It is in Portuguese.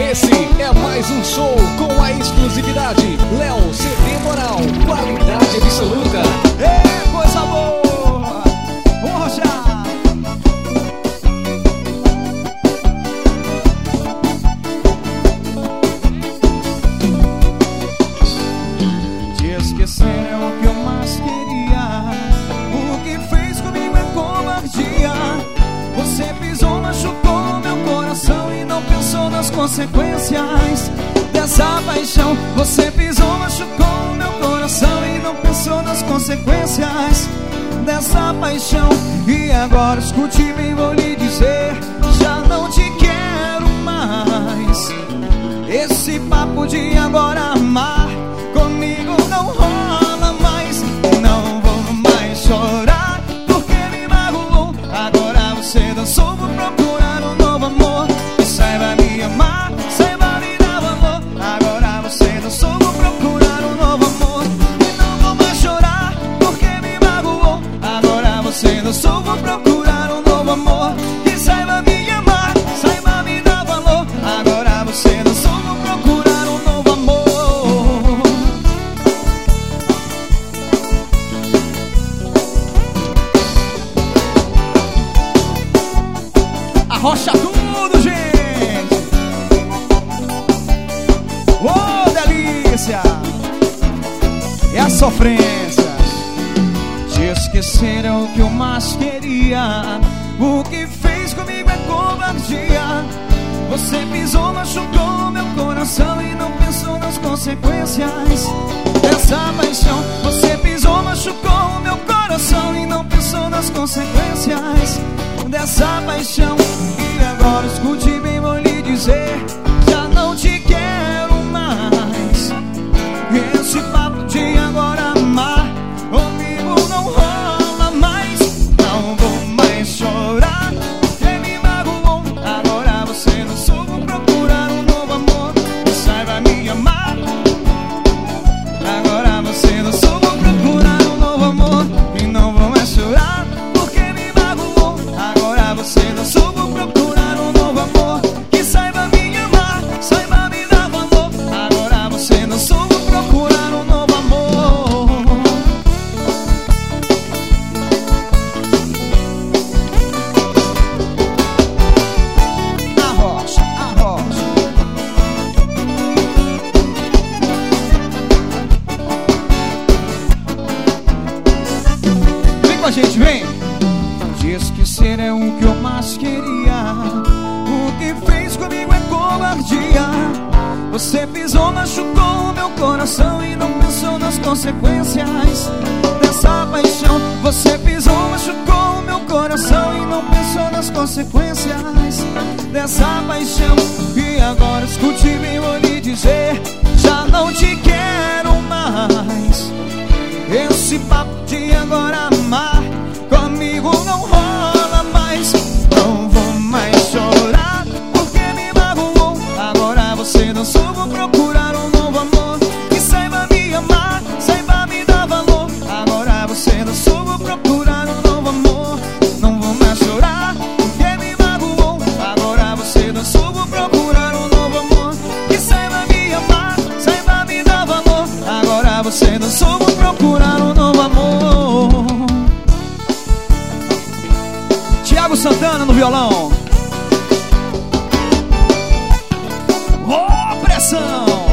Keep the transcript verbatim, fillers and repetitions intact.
Esse é mais um show com a exclusividade Léo C D Moral, qualidade absoluta. É coisa boa. Poxa. Te esquecer é o que eu mais queria. O que fez comigo é covardia. Você pisou, machucou meu coração e não pensou nas consequências dessa paixão. Você pisou, machucou meu coração e não pensou nas consequências dessa paixão. E agora escute bem, vou lhe dizer, já não te quero mais. Esse papo de agora amar comigo não rola mais. Não vou mais chorar porque me magoou. Agora você dançou, vou procurar um novo amor que saiba me amar, saiba me dar valor. Agora você dançou, vou procurar um novo amor e não vou mais chorar porque me magoou. Agora você dançou, vou procurar um novo amor que saiba me amar, saiba me dar valor. Agora você dançou, vou procurar um novo amor. Arrocha tudo, gente. Oh, delícia. É a sofrência. Te esquecer é o que eu mais queria. O que fez comigo é covardia. Você pisou, machucou meu coração e não pensou nas consequências dessa paixão. Você pisou, machucou meu coração e não pensou nas consequências dessa paixão. E agora escute bem, vou lhe dizer, já não te quero mais. Esse papo de agora amar comigo não rola mais. Não vou mais chorar porque me magoou. Agora você não soube procurar um novo amor que saiba me amar. Agora você não soube procurar um novo amor e não vou mais chorar porque me magoou. Agora você não soube procurar um novo amor que saiba me amar, saiba me dar valor. Agora você não soube procurar um novo amor. Arrocha, arrocha. Vem com a gente, vem. Te esquecer é o que eu mais queria. O que fez comigo é covardia. Você pisou, machucou meu coração e não pensou nas consequências dessa paixão. Você pisou, machucou meu coração e não pensou nas consequências dessa paixão. E agora escute bem, vou lhe dizer, já não te quero mais. Esse papo de agora amar comigo não rola mais. Não vou mais chorar porque me magoou. Agora você não soube procurar um novo amor que saiba me amar, saiba me dar valor. Agora você não soube procurar um novo amor. Não vou mais chorar porque me magoou. Agora você não soube procurar um novo amor que saiba me amar, saiba me dar valor. Agora você não soube procurar um novo amor. Thiago Santana no violão. Oh, pressão!